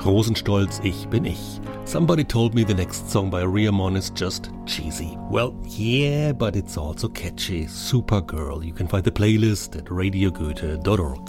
Rosenstolz, Ich bin ich. Somebody told me the next song by Rhea Mon is just cheesy. Well, yeah, but it's also catchy. Supergirl. You can find the playlist at radiogoethe.org.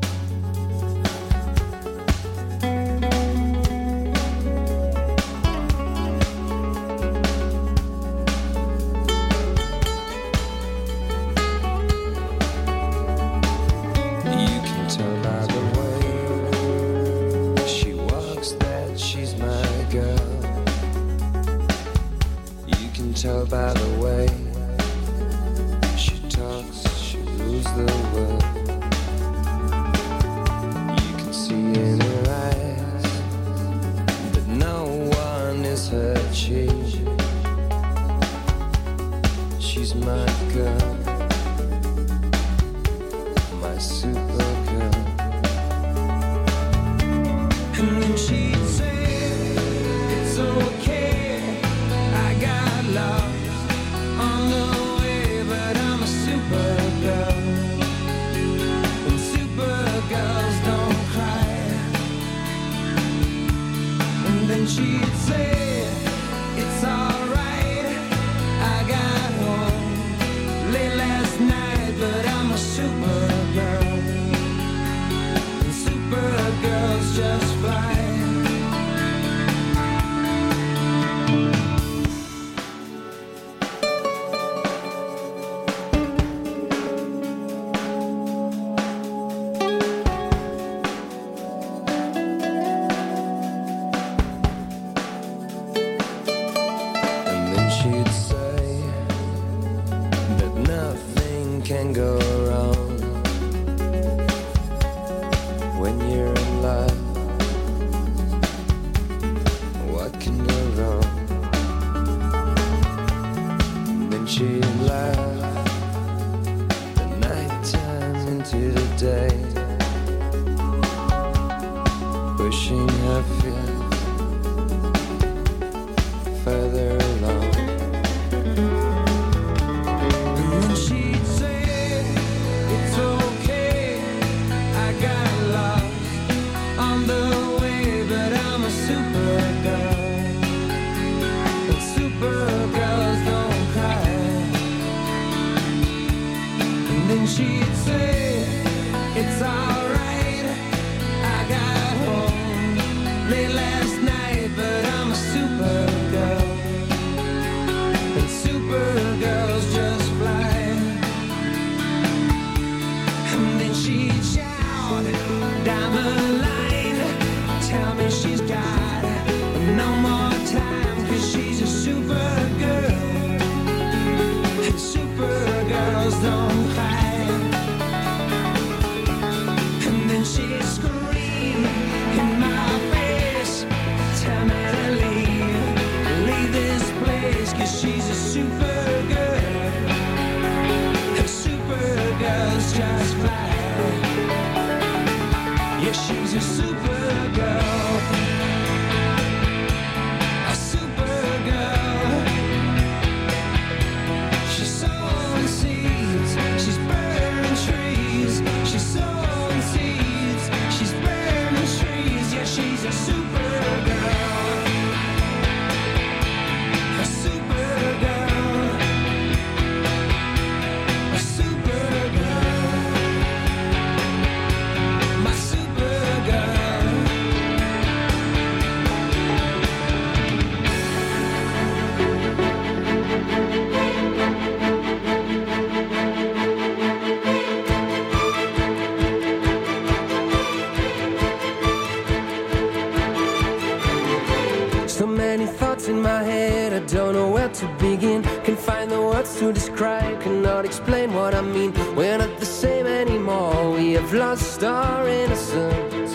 To begin, can find the words to describe, cannot explain what I mean. We're not the same anymore, we have lost our innocence.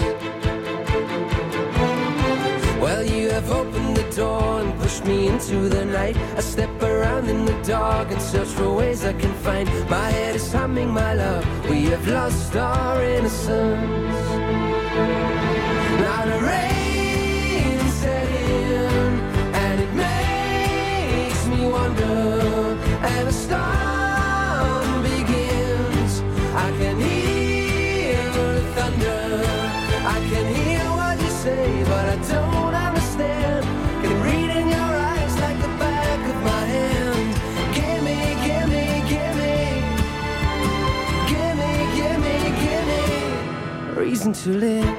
Well, you have opened the door and pushed me into the night. I step around in the dark and search for ways I can find. My head is humming, my love, we have lost our innocence. Now the rain set in and it makes me wonder, and the storm begins. I can hear the thunder, I can hear what you say. say, but I don't understand. Can read in your eyes like the back of my hand. Gimme, gimme, gimme, gimme, gimme, gimme a reason to live.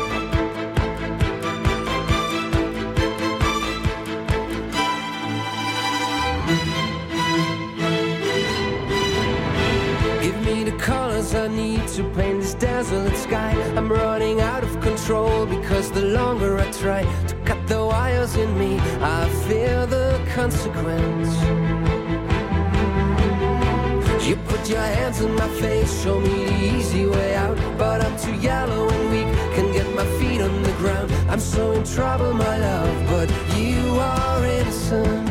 Colors I need to paint this desolate sky. I'm running out of control because the longer I try to cut the wires in me, I fear the consequence. You put your hands on my face, show me the easy way out, but I'm too yellow and weak, can't get my feet on the ground. I'm so in trouble, my love, but you are innocent.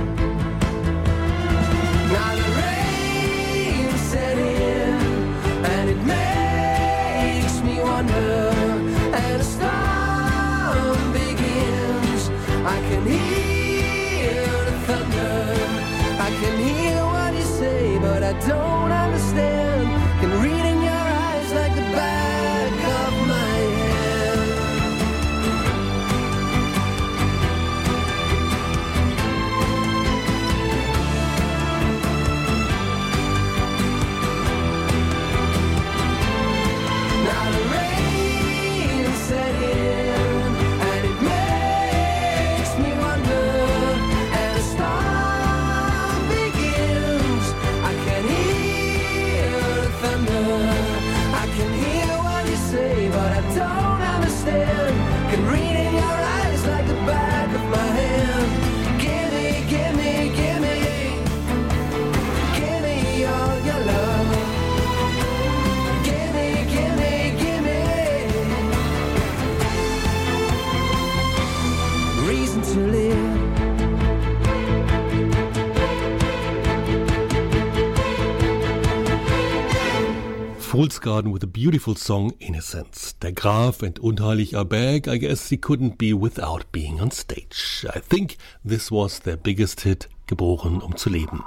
Now the rain set in, and it makes me wonder, and a storm begins. I can hear the thunder, I can hear what you say, but I don't understand. Can read in your eyes like the back of my hand. Now the rain set in, and it makes me wonder, and a storm begins. I can hear the thunder, I can hear what you say, but I don't understand. Can read in your eyes like the back of my hand. Gimme, gimme, gimme, gimme all your love. Gimme, gimme, gimme reason to live. Fool's Garden with a beautiful song, Innocence. Der Graf and Unheilig Abeg, I guess he couldn't be without being on stage. I think this was their biggest hit, Geboren um zu leben.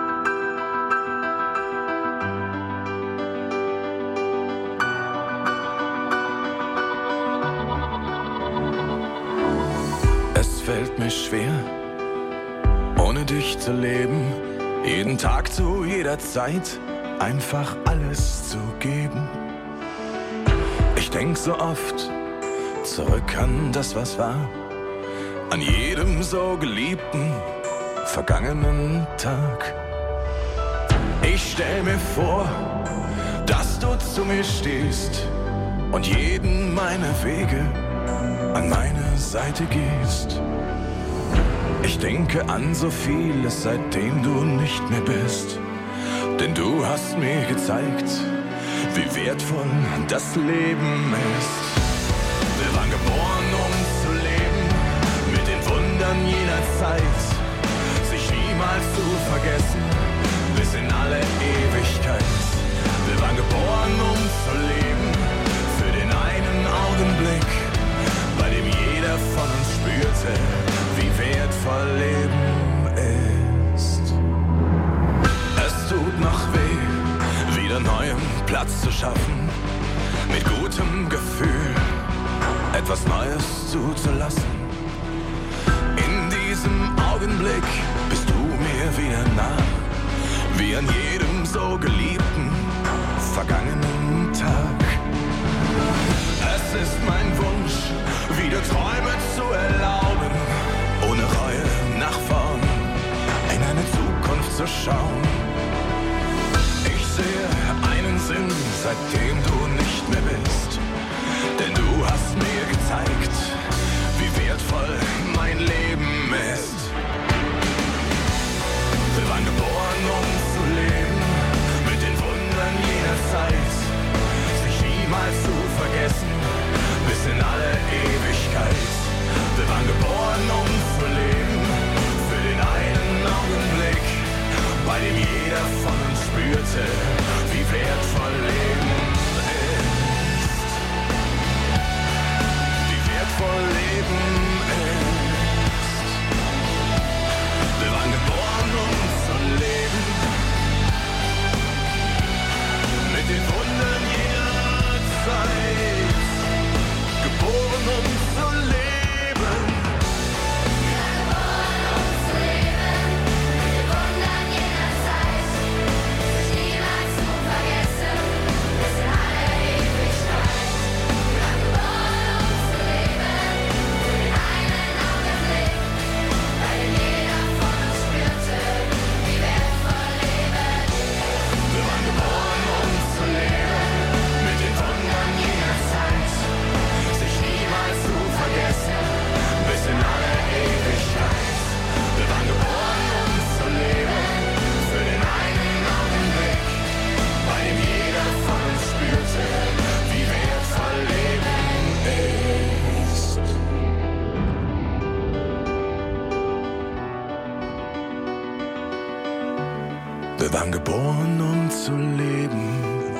Es fällt mir schwer, ohne dich zu leben, jeden Tag zu jeder Zeit einfach alles zu geben. Ich denk so oft zurück an das, was war, an jedem so geliebten, vergangenen Tag. Ich stell mir vor, dass du zu mir stehst und jeden meiner Wege an meine Seite gehst. Ich denke an so vieles, seitdem du nicht mehr bist. Denn du hast mir gezeigt, wie wertvoll das Leben ist. Wir waren geboren, um zu leben, mit den Wundern jener Zeit, sich niemals zu vergessen, bis in alle Ewigkeit. Wir waren geboren, um zu leben, für den einen Augenblick, bei dem jeder von uns spürte, wie wertvoll Leben ist. Es tut noch weh, wieder neuem Platz zu schaffen, mit gutem Gefühl etwas Neues zuzulassen. In diesem Augenblick bist du mir wieder nah, wie an jedem so geliebten, vergangenen Tag. Es ist mein Wunsch, wieder Träume zu erlauben, ohne Reue nach vorn in eine Zukunft zu schauen. Ich sehe einen Sinn, seitdem du nicht mehr bist, denn du hast mir gezeigt, wie wertvoll mein Leben ist. Wir waren geboren, um zu leben, mit den Wundern jener Zeit, sich niemals zu vergessen, bis in alle Ewigkeit. Wir waren geboren, um zu leben, für den einen Augenblick, bei dem jeder von uns spürte, wie wertvoll Leben ist. Wie wertvoll Leben ist. Wir waren geboren, um zu leben, mit den Wundern jener Zeit. Geboren, um zu leben. Wir waren geboren, um zu leben.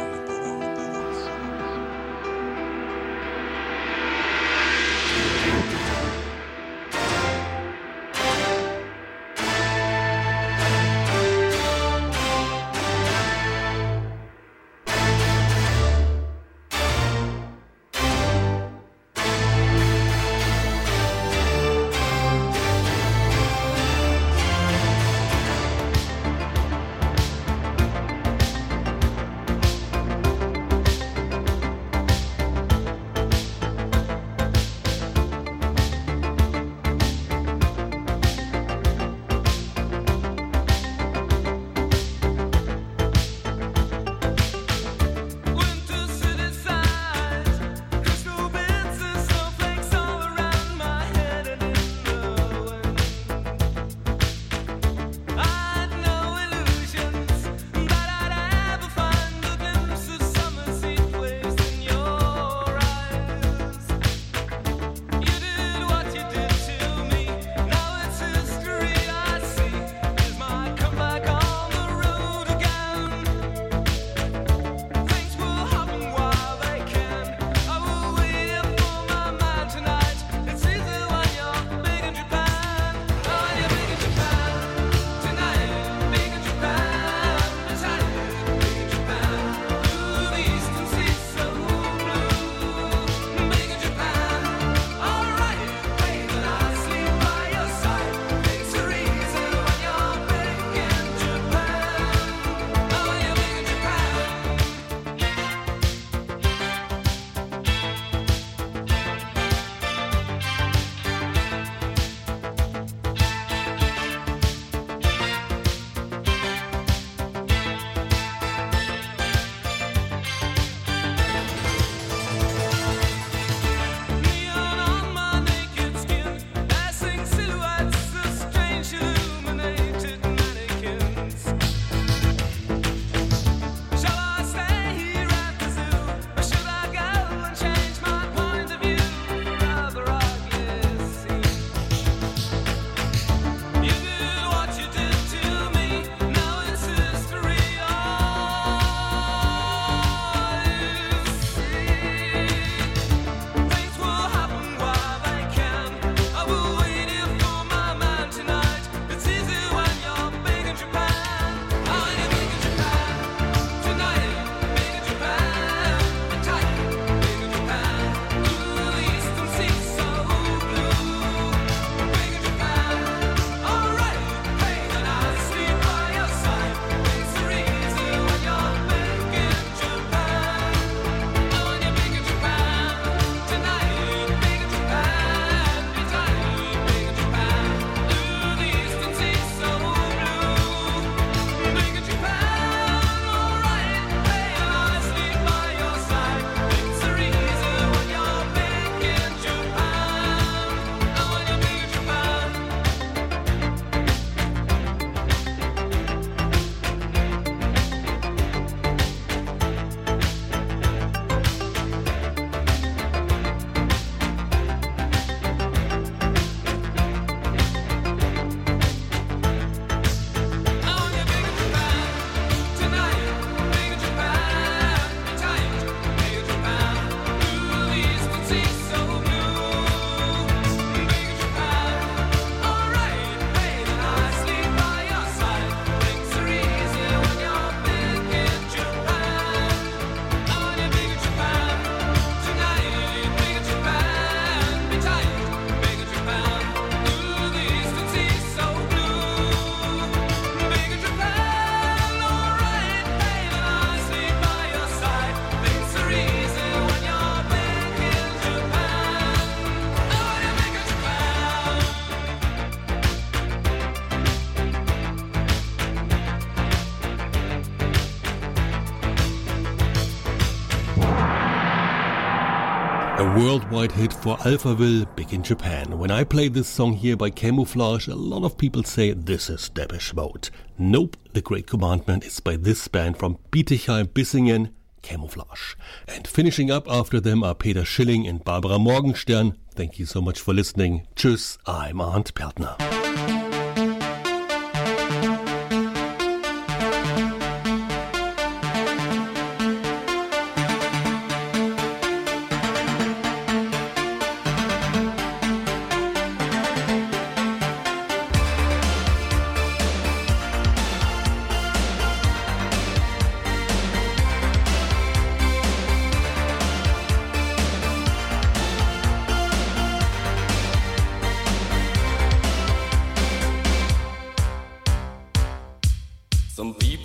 A worldwide hit for Alphaville, Big in Japan. When I play this song here by Camouflage, a lot of people say this is Depeche Mode. Nope, The Great Commandment is by this band from Bietigheim-Bissingen, Camouflage. And finishing up after them are Peter Schilling and Barbara Morgenstern. Thank you so much for listening. Tschüss, I'm Arndt Pertner.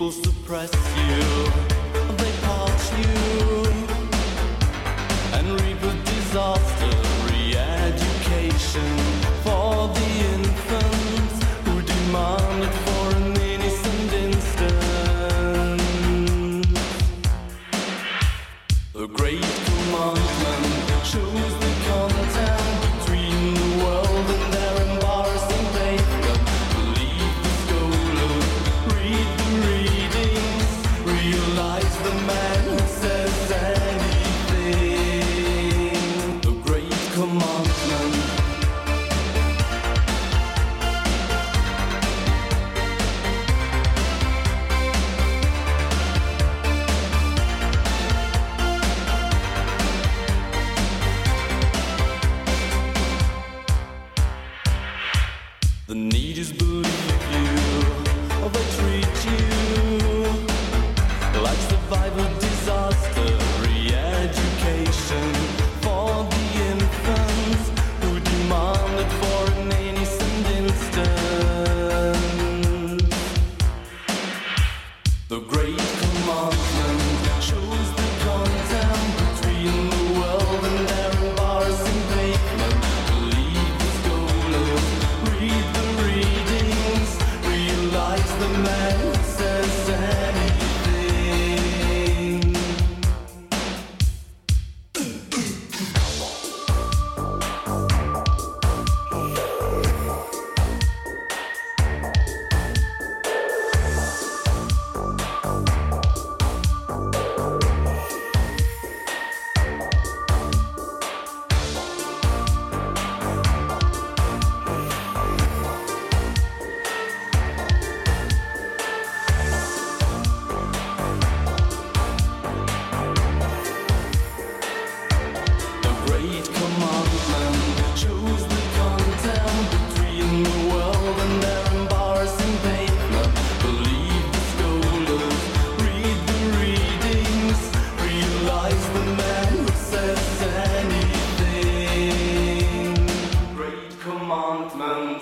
People suppress you, they parch you, and reap a disaster. Re-education for the infants who demanded for an innocent instant. The great commandment shows the content between the world and their embarrassing pavement. Believe the scholars, read the readings, realize the man who says anything. The great commandment. The need is believe you, or they treat you like survival disaster. Re-education for the infants who demanded for an innocent instant. The great commandment shows the content between the world and their embarrassing pavement. Believe the scholars, read the readings, realize the man who says anything. The great commandment shows the content between the world and their embarrassing pavement. Believe the scholars, read the readings, realize the man who says anything. Great commandment.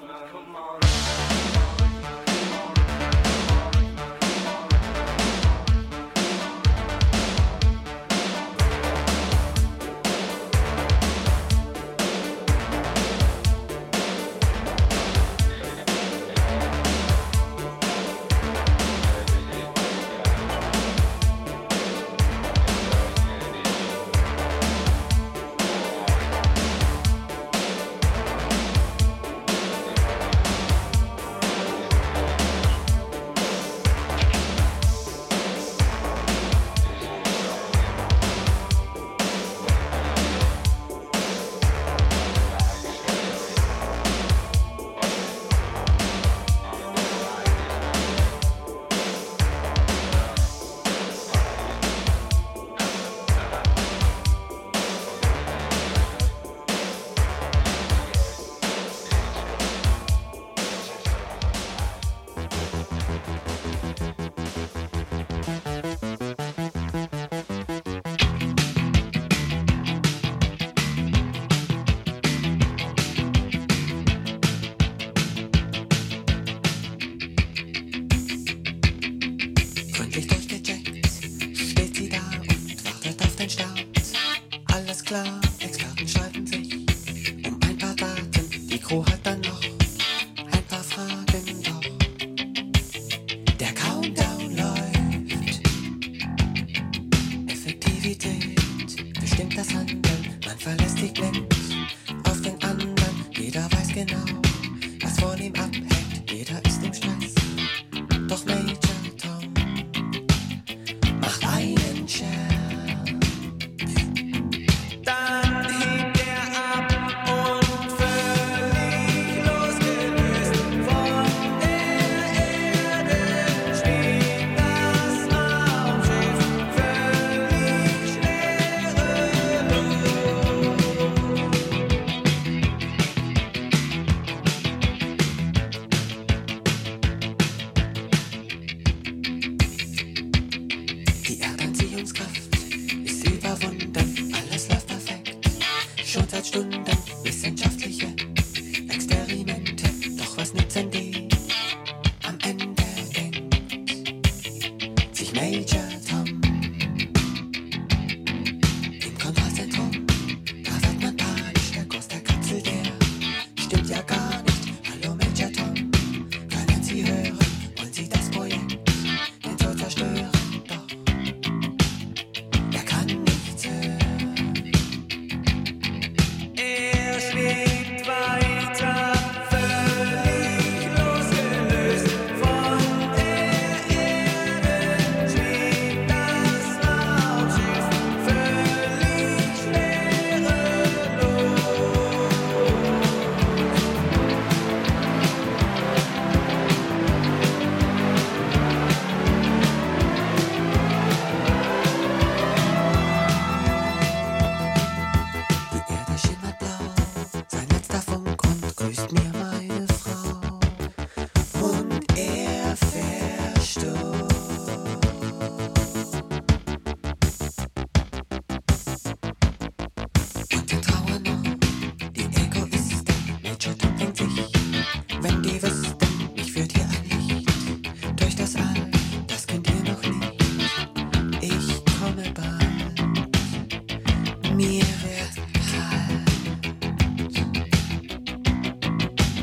Gründlich durchgecheckt, steht sie da und wartet auf den Start. Alles klar, Experten streiten sich um ein paar Daten. Die Crew hat dann noch ein paar Fragen, doch der Countdown läuft. Effektivität bestimmt das Handeln. Man verlässt sich blind auf den anderen. Jeder weiß genau, was von ihm abhängt. Jeder ist im Stress, doch Major Tom macht einen Scherz. Dann hebt er ab und völlig losgelöst von der Erde steht das Raumschiff völlig schwerelos. Die Erdanziehungskraft ist überwunden, alles läuft perfekt. Schon seit Stunden wissenschaftliche Experimente. Doch was nützen die am Ende denkt? ist mir meine Frau und er verstirbt. Und in Trauer noch die Egoisten, Nature denkt sich, wenn die wüssten, ich führt hier ein Licht durch das All, das könnt ihr noch nicht. Ich komme bald, mir wird kalt.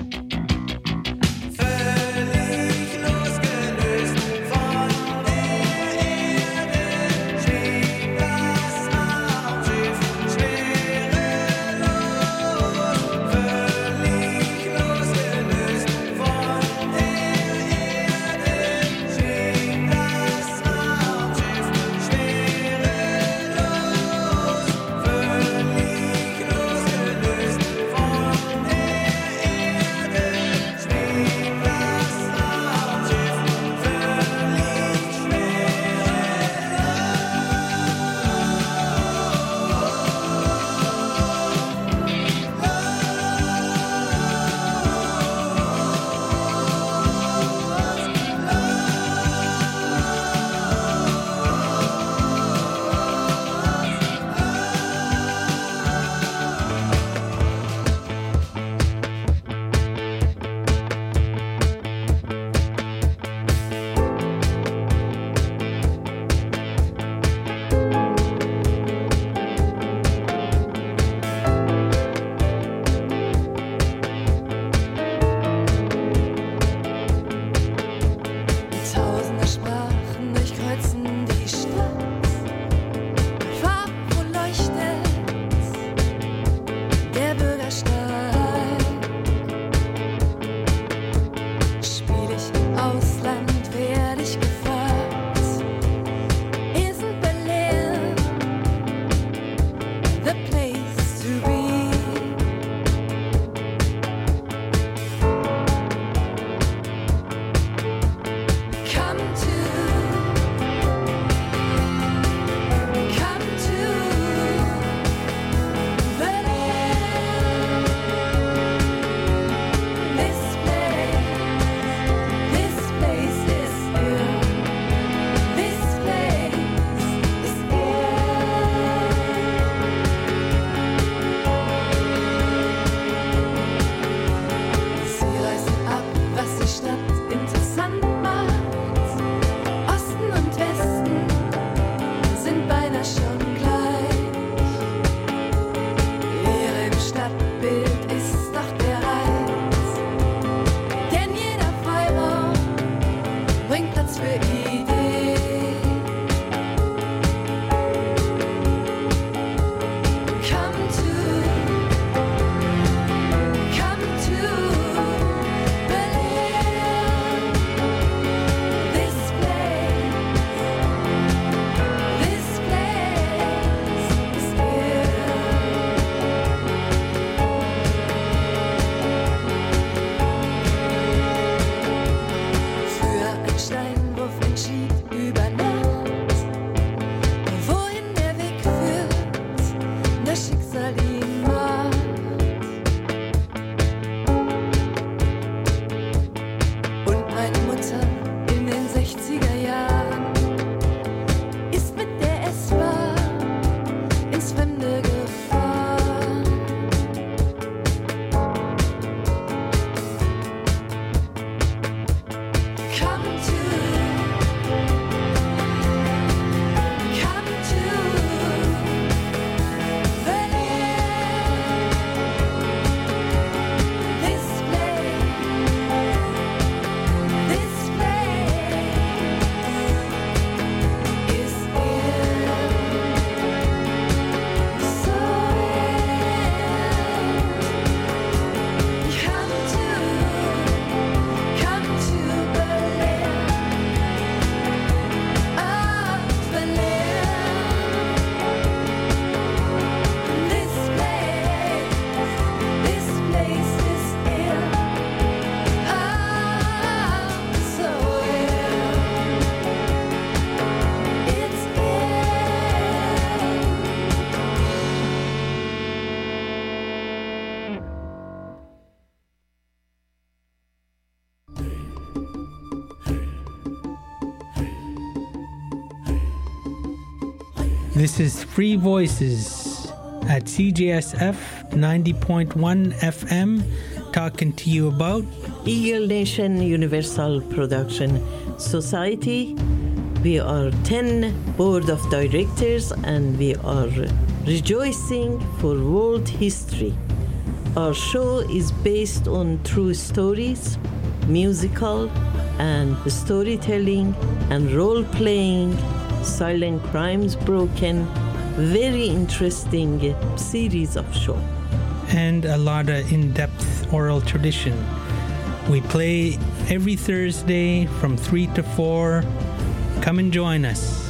This is Free Voices at CJSF 90.1 FM, talking to you about Eagle Nation Universal Production Society. We are 10 board of directors and we are rejoicing for world history. Our show is based on true stories, musical and storytelling and role-playing, silent crimes broken, very interesting series of show. And a lot of in-depth oral tradition. We play every Thursday from 3 to 4. Come and join us.